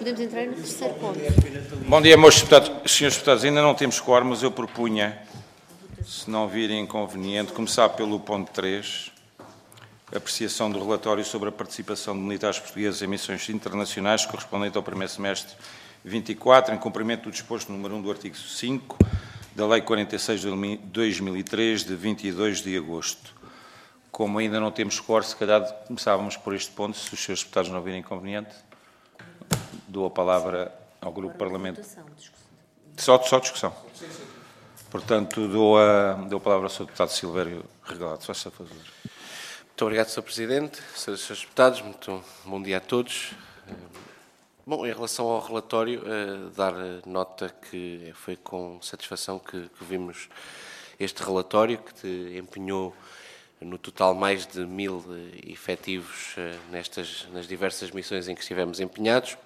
podemos entrar no terceiro ponto. Bom dia, meus deputados. Senhores deputados, ainda não temos quórum, mas eu propunha, se não virem inconveniente, começar pelo ponto 3, apreciação do relatório sobre a participação de militares portugueses em missões internacionais correspondente ao primeiro semestre 24, em cumprimento do disposto número 1 do artigo 5 da Lei 46 de 2003, de 22 de agosto. Como ainda não temos quórum, se calhar começávamos por este ponto, se os senhores deputados não virem inconveniente. Dou a palavra ao grupo parlamentar. Só discussão. Portanto, dou a palavra ao Sr. Deputado Silvério Regalado. Se faz favor. Muito obrigado, Sr. Presidente. Senhores deputados, muito bom dia a todos. Bom, em relação ao relatório, dar nota que foi com satisfação que vimos este relatório, que empenhou no total mais de 1000 efetivos nas diversas missões em que estivemos empenhados.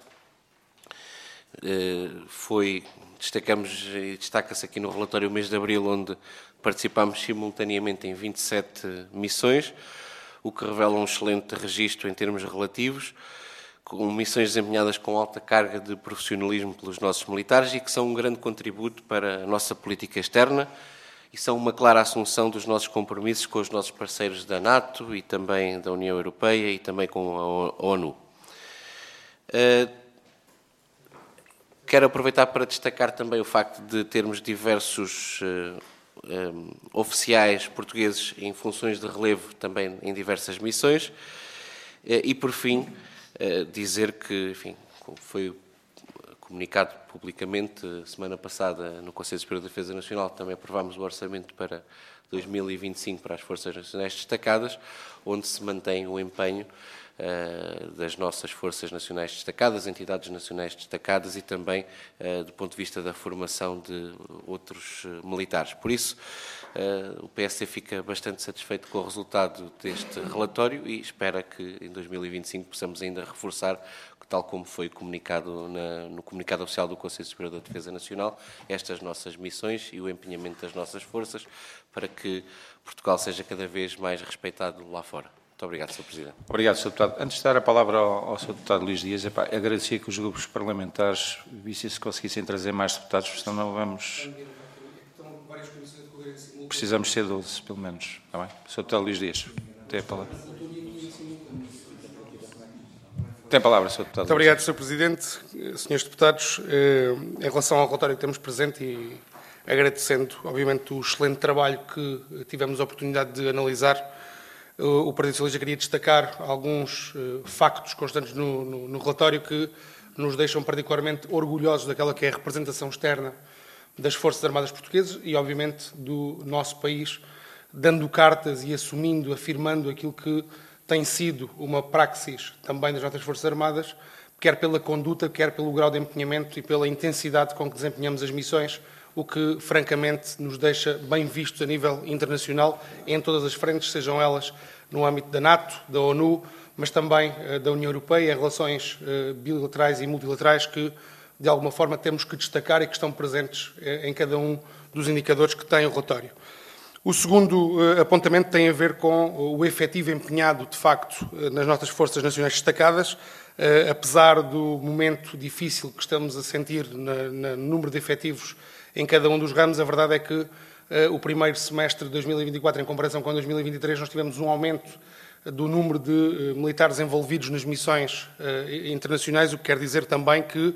Destaca-se aqui no relatório o mês de abril, onde participámos simultaneamente em 27 missões, o que revela um excelente registro em termos relativos, com missões desempenhadas com alta carga de profissionalismo pelos nossos militares e que são um grande contributo para a nossa política externa e são uma clara assunção dos nossos compromissos com os nossos parceiros da NATO e também da União Europeia e também com a ONU. Quero aproveitar para destacar também o facto de termos diversos oficiais portugueses em funções de relevo também em diversas missões e, por fim, dizer que, enfim, foi comunicado publicamente semana passada no Conselho Superior de Defesa Nacional, também aprovámos o orçamento para 2025 para as Forças Nacionais Destacadas, onde se mantém o empenho das nossas Forças Nacionais Destacadas, entidades nacionais destacadas e também do ponto de vista da formação de outros militares. Por isso, o PSD fica bastante satisfeito com o resultado deste relatório e espera que em 2025 possamos ainda reforçar, tal como foi comunicado no comunicado oficial do Conselho Superior da Defesa Nacional, estas nossas missões e o empenhamento das nossas forças para que Portugal seja cada vez mais respeitado lá fora. Muito obrigado, Sr. Presidente. Obrigado, Sr. Deputado. Antes de dar a palavra ao Sr. Deputado Luís Dias, agradecia que os grupos parlamentares vissem se conseguissem trazer mais deputados, porque senão não vamos... Precisamos ser 12, pelo menos. Está bem? Sr. Deputado Luís Dias, tem a palavra. Tem a palavra, Sr. Deputado. Muito obrigado, Sr. Presidente. Senhores deputados, em relação ao relatório que temos presente e agradecendo, obviamente, o excelente trabalho que tivemos a oportunidade de analisar, o Partido Socialista queria destacar alguns factos constantes no relatório que nos deixam particularmente orgulhosos daquela que é a representação externa das Forças Armadas Portuguesas e, obviamente, do nosso país, dando cartas e assumindo, afirmando aquilo que tem sido uma praxis também das nossas Forças Armadas, quer pela conduta, quer pelo grau de empenhamento e pela intensidade com que desempenhamos as missões, o que, francamente, nos deixa bem vistos a nível internacional, em todas as frentes, sejam elas no âmbito da NATO, da ONU, mas também da União Europeia, em relações bilaterais e multilaterais que, de alguma forma, temos que destacar e que estão presentes em cada um dos indicadores que tem o relatório. O segundo apontamento tem a ver com o efetivo empenhado, de facto, nas nossas Forças Nacionais Destacadas, apesar do momento difícil que estamos a sentir no número de efetivos em cada um dos ramos. A verdade é que o primeiro semestre de 2024, em comparação com 2023, nós tivemos um aumento do número de militares envolvidos nas missões internacionais, o que quer dizer também que,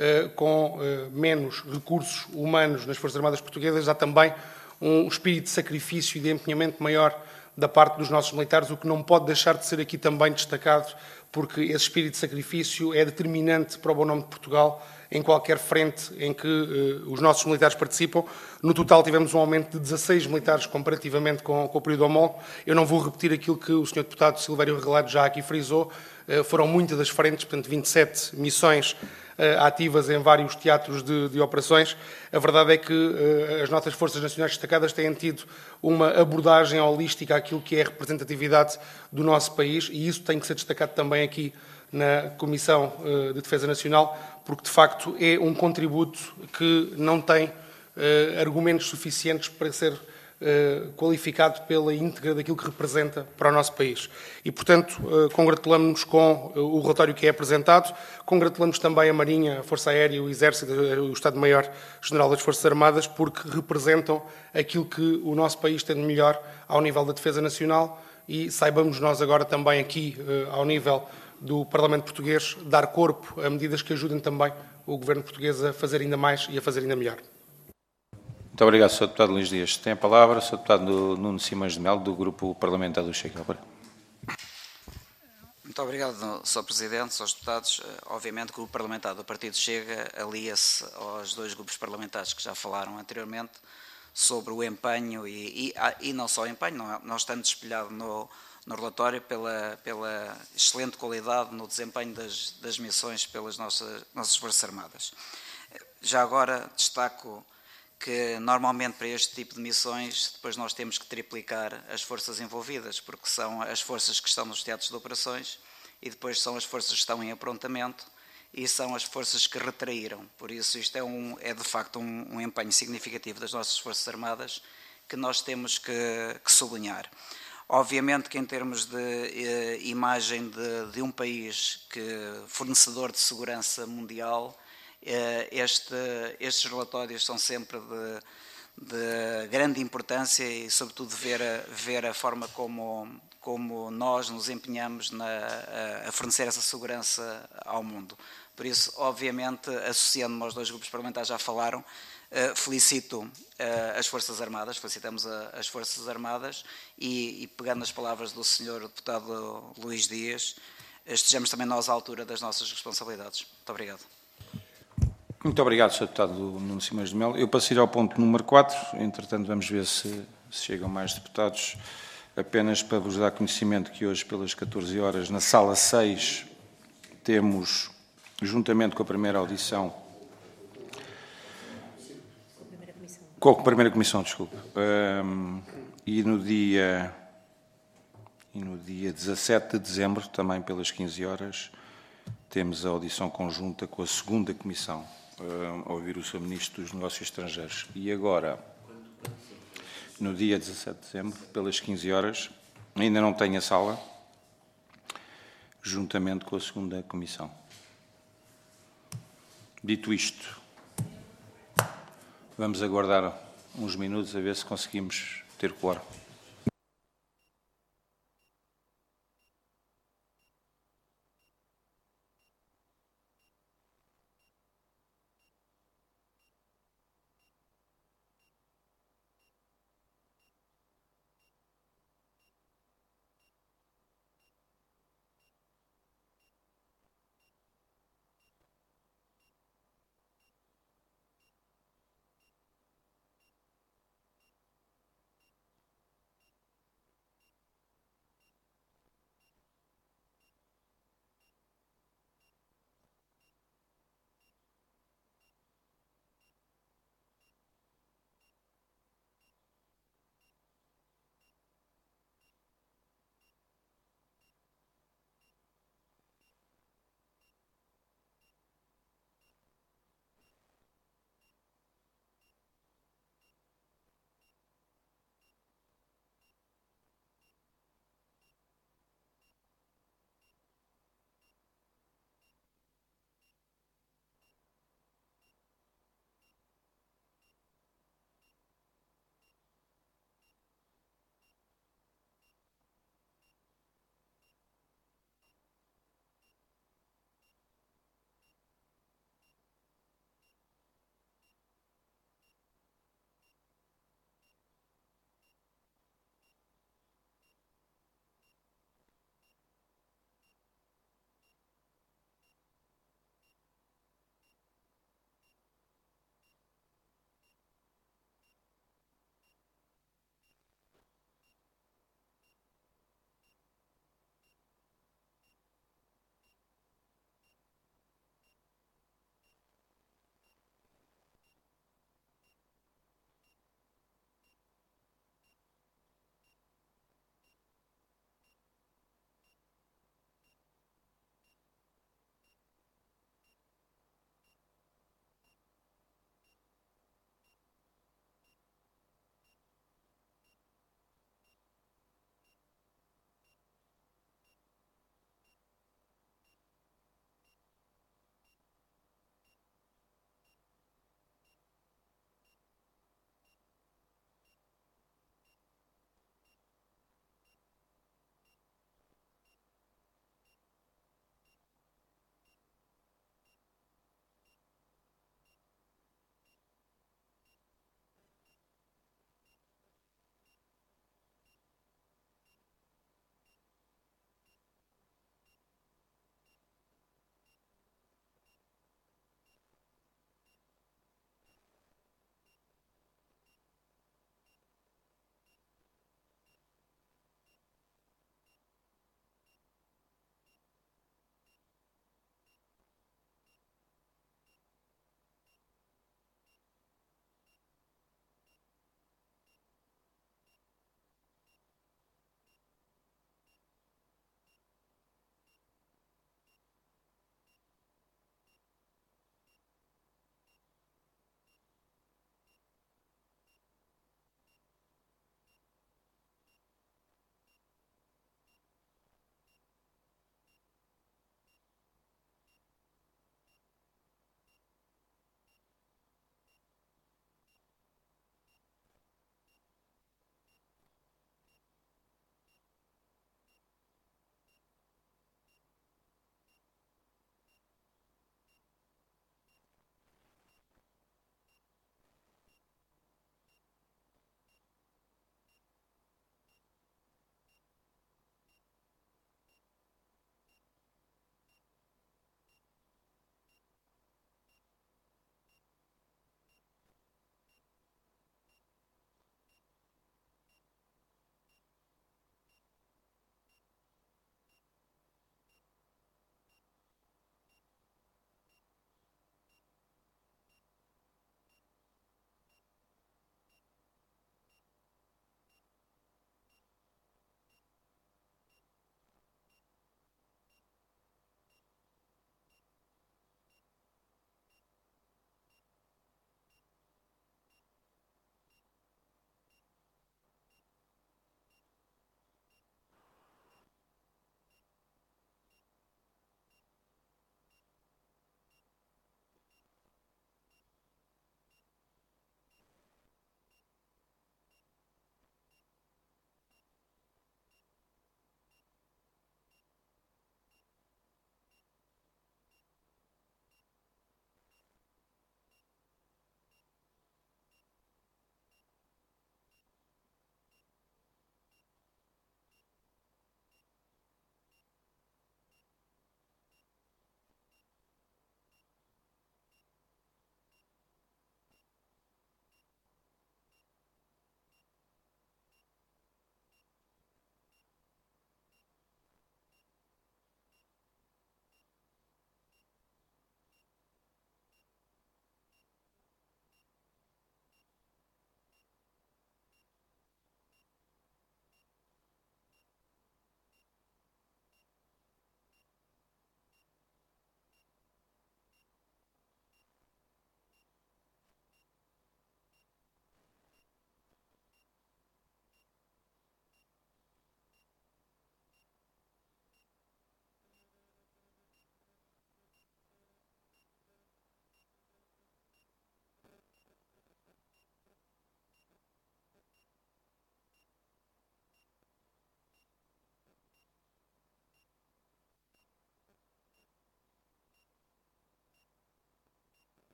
com menos recursos humanos nas Forças Armadas Portuguesas, há também um espírito de sacrifício e de empenhamento maior da parte dos nossos militares, o que não pode deixar de ser aqui também destacado, porque esse espírito de sacrifício é determinante para o bom nome de Portugal em qualquer frente em que os nossos militares participam. No total tivemos um aumento de 16 militares comparativamente com o período homólogo. Eu não vou repetir aquilo que o Sr. Deputado Silvério Regalado já aqui frisou. Foram muitas das frentes, portanto 27 missões ativas em vários teatros de operações. A verdade é que as nossas Forças Nacionais Destacadas têm tido uma abordagem holística àquilo que é a representatividade do nosso país e isso tem que ser destacado também aqui na Comissão de Defesa Nacional, porque de facto é um contributo que não tem argumentos suficientes para ser qualificado pela íntegra daquilo que representa para o nosso país. E, portanto, congratulamos-nos com o relatório que é apresentado, congratulamos também a Marinha, a Força Aérea, o Exército, o Estado-Maior-General das Forças Armadas, porque representam aquilo que o nosso país tem de melhor ao nível da defesa nacional e saibamos nós agora também aqui, ao nível do Parlamento Português, dar corpo a medidas que ajudem também o Governo português a fazer ainda mais e a fazer ainda melhor. Muito obrigado, Sr. Deputado Luís Dias. Tem a palavra o Sr. Deputado Nuno Simões de Melo, do Grupo Parlamentar do Chega. Muito obrigado, Sr. Presidente, Srs. Deputados. Obviamente que o Grupo Parlamentar do Partido Chega alia-se aos dois grupos parlamentares que já falaram anteriormente sobre o empenho e não só o empenho, nós estamos espelhados no relatório pela excelente qualidade no desempenho das missões pelas nossas Forças Armadas. Já agora destaco que normalmente para este tipo de missões depois nós temos que triplicar as forças envolvidas, porque são as forças que estão nos teatros de operações e depois são as forças que estão em aprontamento e são as forças que retraíram. Por isso isto é de facto um empenho significativo das nossas Forças Armadas que nós temos que sublinhar. Obviamente que em termos de imagem de um país fornecedor de segurança mundial, estes relatórios são sempre de grande importância e, sobretudo, ver a forma como nós nos empenhamos a fornecer essa segurança ao mundo. Por isso, obviamente, associando-me aos dois grupos parlamentares já falaram, felicito as Forças Armadas, felicitamos as Forças Armadas e pegando as palavras do Sr. Deputado Luís Dias, estejamos também nós à altura das nossas responsabilidades. Muito obrigado. Muito obrigado, Sr. Deputado Nuno Simões de Melo. Eu passo a ir ao ponto número 4, entretanto vamos ver se chegam mais deputados. Apenas para vos dar conhecimento que hoje, pelas 14 horas, na Sala 6, temos, juntamente com a primeira audição, com a primeira comissão, desculpe, e no dia 17 de dezembro, também pelas 15 horas, temos a audição conjunta com a segunda comissão, a ouvir o Sr. Ministro dos Negócios Estrangeiros. E agora, no dia 17 de dezembro, pelas 15 horas, ainda não tenho a sala, juntamente com a segunda comissão. Dito isto, vamos aguardar uns minutos a ver se conseguimos ter quórum.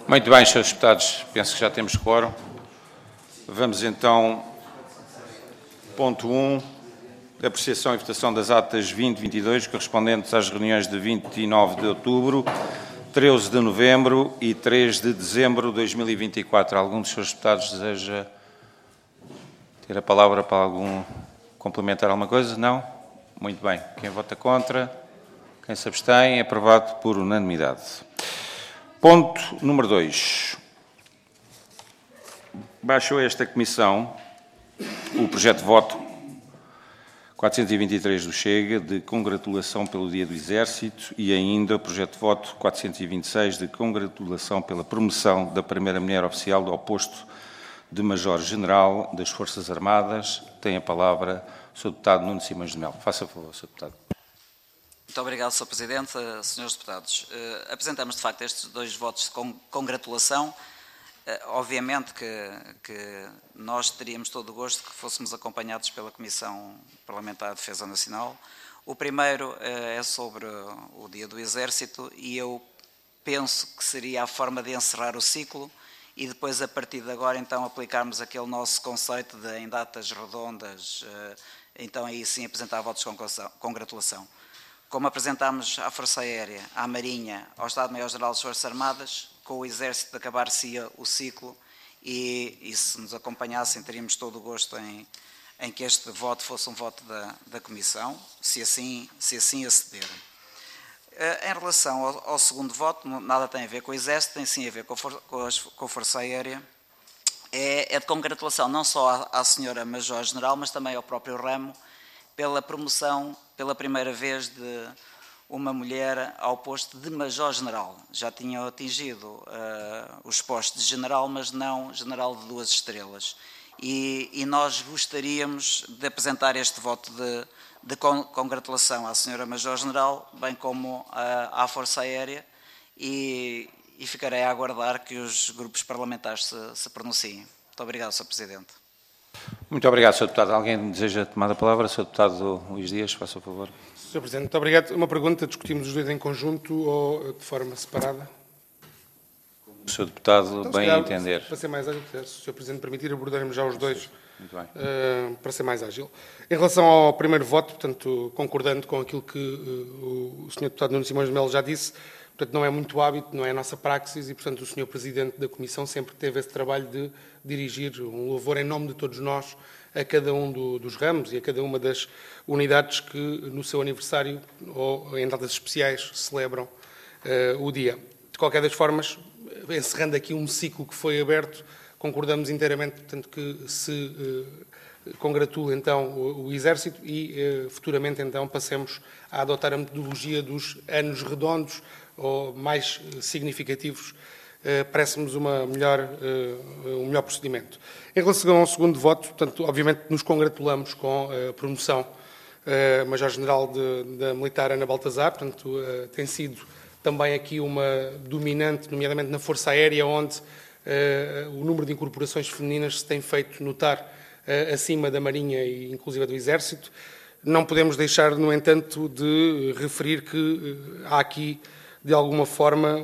Muito bem, Srs. Deputados, penso que já temos quórum. Vamos então, ponto 1, apreciação e votação das atas 2022, correspondentes às reuniões de 29 de outubro, 13 de novembro e 3 de dezembro de 2024. Algum dos Srs. Deputados deseja ter a palavra para complementar alguma coisa? Não? Muito bem. Quem vota contra? Quem se abstém? É aprovado por unanimidade. Ponto número 2. Baixou esta Comissão o projeto de voto 423 do Chega, de congratulação pelo Dia do Exército, e ainda o projeto de voto 426 de congratulação pela promoção da primeira mulher oficial ao posto de Major-General das Forças Armadas. Tem a palavra o Sr. Deputado Nuno Simões de Melo. Faça favor, Sr. Deputado. Muito obrigado, Sr. Presidente. Senhores Deputados, apresentamos de facto estes dois votos de congratulação. Obviamente que nós teríamos todo o gosto que fôssemos acompanhados pela Comissão Parlamentar de Defesa Nacional. O primeiro é sobre o Dia do Exército e eu penso que seria a forma de encerrar o ciclo e depois, a partir de agora, então, aplicarmos aquele nosso conceito de em datas redondas, então aí sim apresentar votos de congratulação. Como apresentámos à Força Aérea, à Marinha, ao Estado-Maior-General das Forças Armadas, com o Exército acabar-se o ciclo e se nos acompanhassem teríamos todo o gosto em que este voto fosse um voto da Comissão, se assim acederem. Em relação ao segundo voto, nada tem a ver com o Exército, tem sim a ver com a Força Aérea. É de congratulação não só à Sra. Major-General, mas também ao próprio ramo, pela promoção, pela primeira vez, de uma mulher ao posto de Major-General. Já tinham atingido os postos de General, mas não General de 2 estrelas. E nós gostaríamos de apresentar este voto de congratulação à Sra. Major-General, bem como à Força Aérea, e ficarei a aguardar que os grupos parlamentares se pronunciem. Muito obrigado, Sr. Presidente. Muito obrigado, Sr. Deputado. Alguém deseja tomar a palavra? Sr. Deputado Luís Dias, faça favor. Sr. Presidente, muito obrigado. Uma pergunta, discutimos os dois em conjunto ou de forma separada? O Sr. Deputado, Então, bem calhar, entender. Para ser mais ágil, se o Sr. Presidente permitir, abordaremos já os dois. Muito bem. Para ser mais ágil. Em relação ao primeiro voto, portanto, concordando com aquilo que o Sr. Deputado Nuno Simões de Melo já disse, portanto, não é muito hábito, não é a nossa praxis e, portanto, o Sr. Presidente da Comissão sempre teve esse trabalho de dirigir um louvor em nome de todos nós a cada um dos ramos e a cada uma das unidades que no seu aniversário ou em datas especiais celebram o dia. De qualquer das formas, encerrando aqui um ciclo que foi aberto, concordamos inteiramente, portanto, que se congratule então o Exército e futuramente então passemos a adotar a metodologia dos anos redondos ou mais significativos. Parece-nos um melhor procedimento. Em relação ao segundo voto, portanto, obviamente nos congratulamos com a promoção Major-General da Militar Ana Baltazar, portanto, tem sido também aqui uma dominante, nomeadamente na Força Aérea, onde o número de incorporações femininas se tem feito notar acima da Marinha e inclusive do Exército. Não podemos deixar, no entanto, de referir que há aqui, de alguma forma,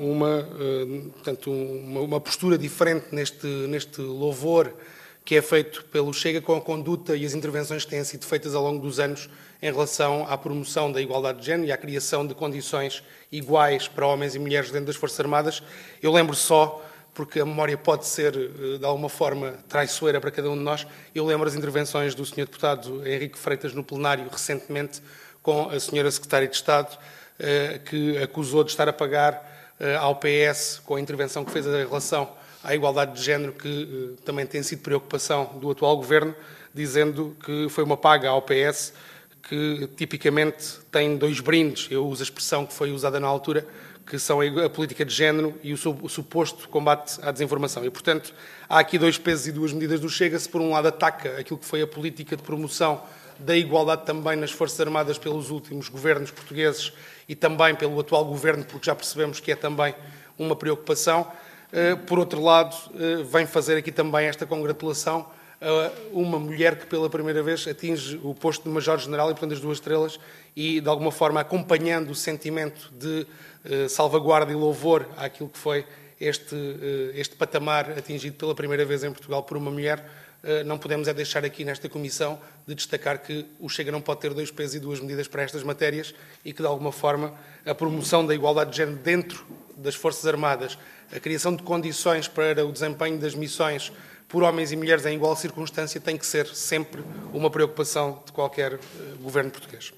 uma postura diferente neste louvor que é feito pelo Chega com a conduta e as intervenções que têm sido feitas ao longo dos anos em relação à promoção da igualdade de género e à criação de condições iguais para homens e mulheres dentro das Forças Armadas. Eu lembro só, porque a memória pode ser, de alguma forma, traiçoeira para cada um de nós, eu lembro as intervenções do Sr. Deputado Henrique Freitas no plenário, recentemente, com a Sra. Secretária de Estado, que acusou de estar a pagar ao PS, com a intervenção que fez em relação à igualdade de género, que também tem sido preocupação do atual Governo, dizendo que foi uma paga ao PS, que tipicamente tem 2 brindes, eu uso a expressão que foi usada na altura, que são a política de género e o suposto combate à desinformação. E, portanto, há aqui 2 pesos e 2 medidas do Chega. Se, por um lado, ataca aquilo que foi a política de promoção da igualdade também nas Forças Armadas pelos últimos governos portugueses e também pelo atual Governo, porque já percebemos que é também uma preocupação. Por outro lado, vem fazer aqui também esta congratulação a uma mulher que pela primeira vez atinge o posto de Major-General e, portanto, as 2 estrelas e, de alguma forma, acompanhando o sentimento de salvaguarda e louvor àquilo que foi este patamar atingido pela primeira vez em Portugal por uma mulher, não podemos é deixar aqui nesta comissão de destacar que o Chega não pode ter 2 pesos e 2 medidas para estas matérias e que, de alguma forma, a promoção da igualdade de género dentro das Forças Armadas, a criação de condições para o desempenho das missões por homens e mulheres em igual circunstância tem que ser sempre uma preocupação de qualquer governo português.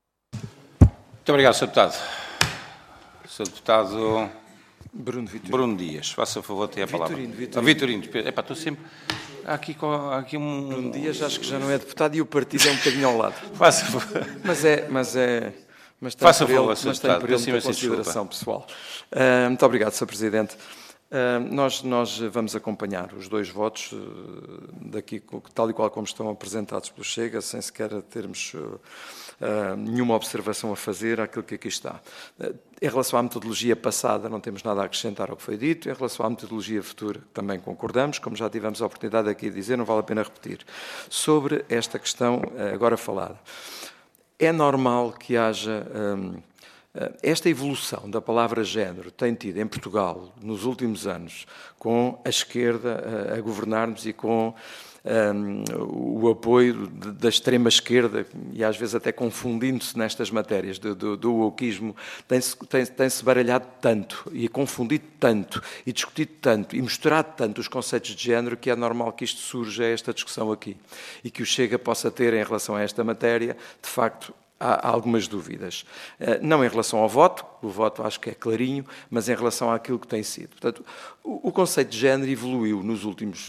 Muito obrigado, Sr. Deputado. Sr. Deputado Bruno Dias, faça a favor de ter a palavra. Vitorino. Epá, estou sempre... Há aqui um... Bruno Dias, acho que já não é deputado e o partido é um bocadinho ao lado. Faça a favor. Mas tem Faça por ele, favor, Sr. Deputado, por ele muita consideração pessoal. Muito obrigado, Sr. Presidente. Nós vamos acompanhar os 2 votos daqui, tal e qual como estão apresentados pelo Chega, sem sequer termos nenhuma observação a fazer àquilo que aqui está. Em relação à metodologia passada, não temos nada a acrescentar ao que foi dito. Em relação à metodologia futura, também concordamos, como já tivemos a oportunidade aqui de dizer, não vale a pena repetir. Sobre esta questão agora falada, é normal que haja... Esta evolução da palavra género tem tido em Portugal, nos últimos anos, com a esquerda a governar-nos e com o apoio da extrema-esquerda, e às vezes até confundindo-se nestas matérias do wokeismo, tem-se baralhado tanto, e confundido tanto, e discutido tanto, e misturado tanto os conceitos de género, que é normal que isto surja, esta discussão aqui, e que o Chega possa ter, em relação a esta matéria, de facto, há algumas dúvidas. Não em relação ao voto, o voto acho que é clarinho, mas em relação àquilo que tem sido. Portanto, o conceito de género evoluiu nos últimos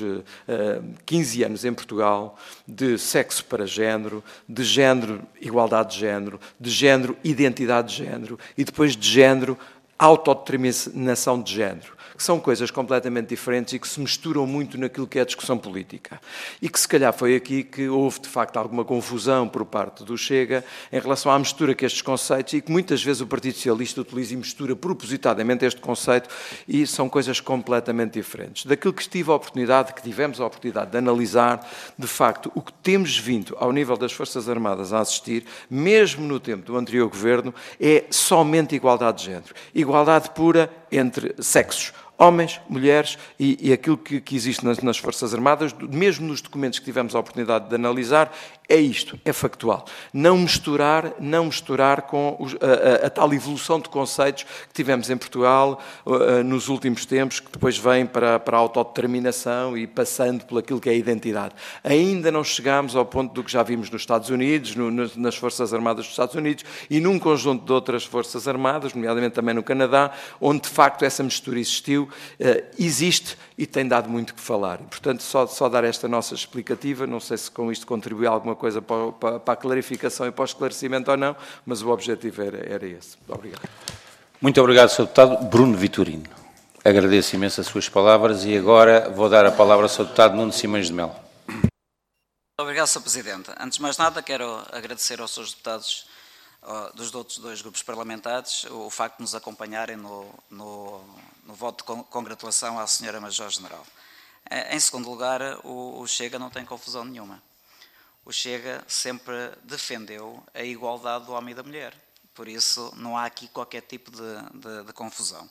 15 anos em Portugal, de sexo para género, de género, igualdade de género, identidade de género, e depois de género, autodeterminação de género, que são coisas completamente diferentes e que se misturam muito naquilo que é a discussão política. E que se calhar foi aqui que houve, de facto, alguma confusão por parte do Chega em relação à mistura que estes conceitos, e que muitas vezes o Partido Socialista utiliza e mistura propositadamente este conceito, e são coisas completamente diferentes. Daquilo que tivemos a oportunidade de analisar, de facto, o que temos vindo ao nível das Forças Armadas a assistir, mesmo no tempo do anterior governo, é somente igualdade de género. Igualdade pura entre sexos. Homens, mulheres e aquilo que existe nas Forças Armadas, mesmo nos documentos que tivemos a oportunidade de analisar, é isto, é factual. Não misturar com a tal evolução de conceitos que tivemos em Portugal nos últimos tempos, que depois vem para a autodeterminação e passando por aquilo que é a identidade. Ainda não chegámos ao ponto do que já vimos nos Estados Unidos, nas Forças Armadas dos Estados Unidos e num conjunto de outras Forças Armadas, nomeadamente também no Canadá, onde de facto essa mistura existiu, existe e tem dado muito que falar. E, portanto, só dar esta nossa explicativa, não sei se com isto contribui alguma coisa para a clarificação e para o esclarecimento ou não, mas o objetivo era esse. Obrigado. Muito obrigado, Sr. Deputado. Bruno Vitorino. Agradeço imenso as suas palavras e agora vou dar a palavra ao Sr. Deputado Nuno Simões de Melo. Obrigado, Sr. Presidente. Antes de mais nada, quero agradecer aos Srs. Deputados dos outros 2 grupos parlamentares o facto de nos acompanharem no voto de congratulação à Sra. Major-General. Em segundo lugar, o Chega não tem confusão nenhuma. O Chega sempre defendeu a igualdade do homem e da mulher. Por isso, não há aqui qualquer tipo de confusão.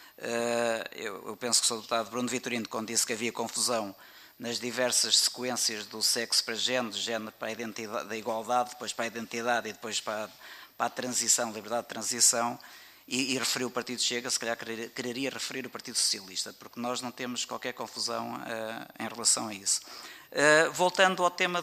Eu penso que o Sr. Deputado Bruno Vitorino, quando disse que havia confusão nas diversas sequências do sexo para género para a identidade, da igualdade, depois para a identidade e depois para a transição, liberdade de transição, e referiu o Partido Chega, se calhar quereria referir o Partido Socialista, porque nós não temos qualquer confusão em relação a isso. Voltando ao tema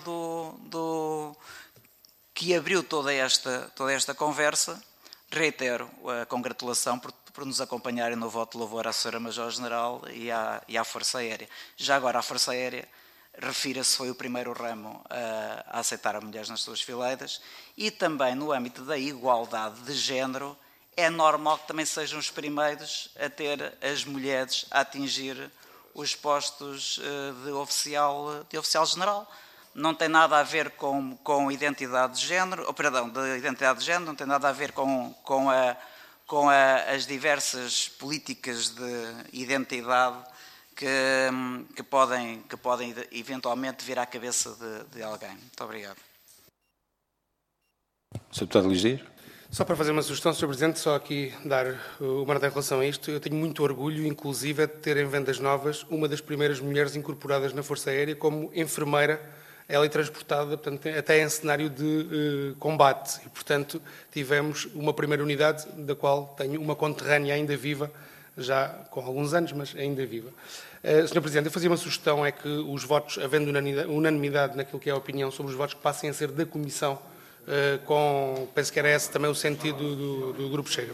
que abriu toda esta conversa, reitero a congratulação por nos acompanharem no voto de louvor à Sra. Major-General e à Força Aérea. Já agora, a Força Aérea, refira-se, foi o primeiro ramo a aceitar as mulheres nas suas fileiras, e também no âmbito da igualdade de género, é normal que também sejam os primeiros a ter as mulheres a atingir os postos de oficial-general. Não tem nada a ver com identidade de género, não tem nada a ver com as diversas políticas de identidade que podem eventualmente vir à cabeça de alguém. Muito obrigado. Sr. Deputado Luís Dias. Só para fazer uma sugestão, Sr. Presidente, só aqui dar uma nota em relação a isto. Eu tenho muito orgulho, inclusive, de ter em Vendas Novas uma das primeiras mulheres incorporadas na Força Aérea como enfermeira, ela é transportada, portanto, até em cenário de combate. E, portanto, tivemos uma primeira unidade da qual tenho uma conterrânea ainda viva, já com alguns anos, mas ainda viva. Sr. Presidente, eu fazia uma sugestão, é que os votos, havendo unanimidade naquilo que é a opinião sobre os votos, que passem a ser da Comissão, penso que era esse também o sentido do Grupo Chega.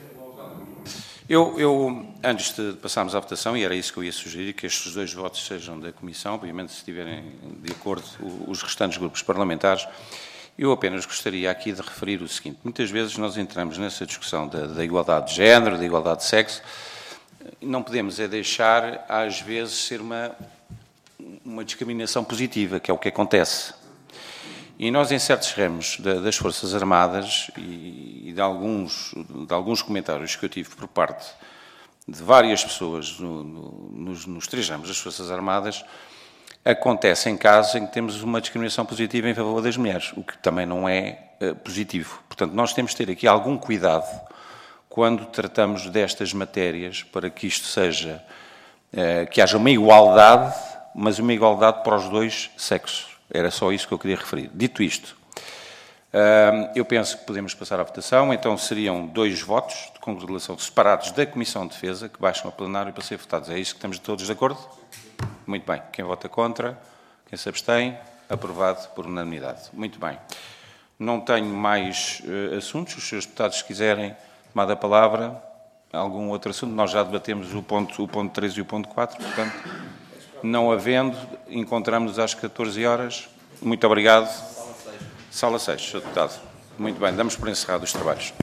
Eu, antes de passarmos à votação, e era isso que eu ia sugerir, que estes dois votos sejam da Comissão, obviamente se estiverem de acordo os restantes grupos parlamentares, eu apenas gostaria aqui de referir o seguinte. Muitas vezes nós entramos nessa discussão da igualdade de género, da igualdade de sexo, e não podemos deixar, às vezes, ser uma discriminação positiva, que é o que acontece. E nós, em certos ramos das Forças Armadas e de alguns comentários que eu tive por parte de várias pessoas nos três ramos das Forças Armadas, acontecem casos em que temos uma discriminação positiva em favor das mulheres, o que também não é positivo. Portanto, nós temos de ter aqui algum cuidado quando tratamos destas matérias para que isto seja, que haja uma igualdade, mas uma igualdade para os dois sexos. Era só isso que eu queria referir. Dito isto, eu penso que podemos passar à votação. Então seriam 2 votos de congratulação separados da Comissão de Defesa, que baixam a plenário para ser votados. É isso que estamos todos de acordo? Muito bem. Quem vota contra? Quem se abstém? Aprovado por unanimidade. Muito bem. Não tenho mais assuntos. Os senhores deputados, se quiserem tomar a palavra, algum outro assunto, nós já debatemos o ponto 3 e o ponto 4, portanto, não havendo, encontramos-nos às 14 horas. Muito obrigado. Sala 6, Sr. Deputado. Muito bem, damos por encerrado os trabalhos.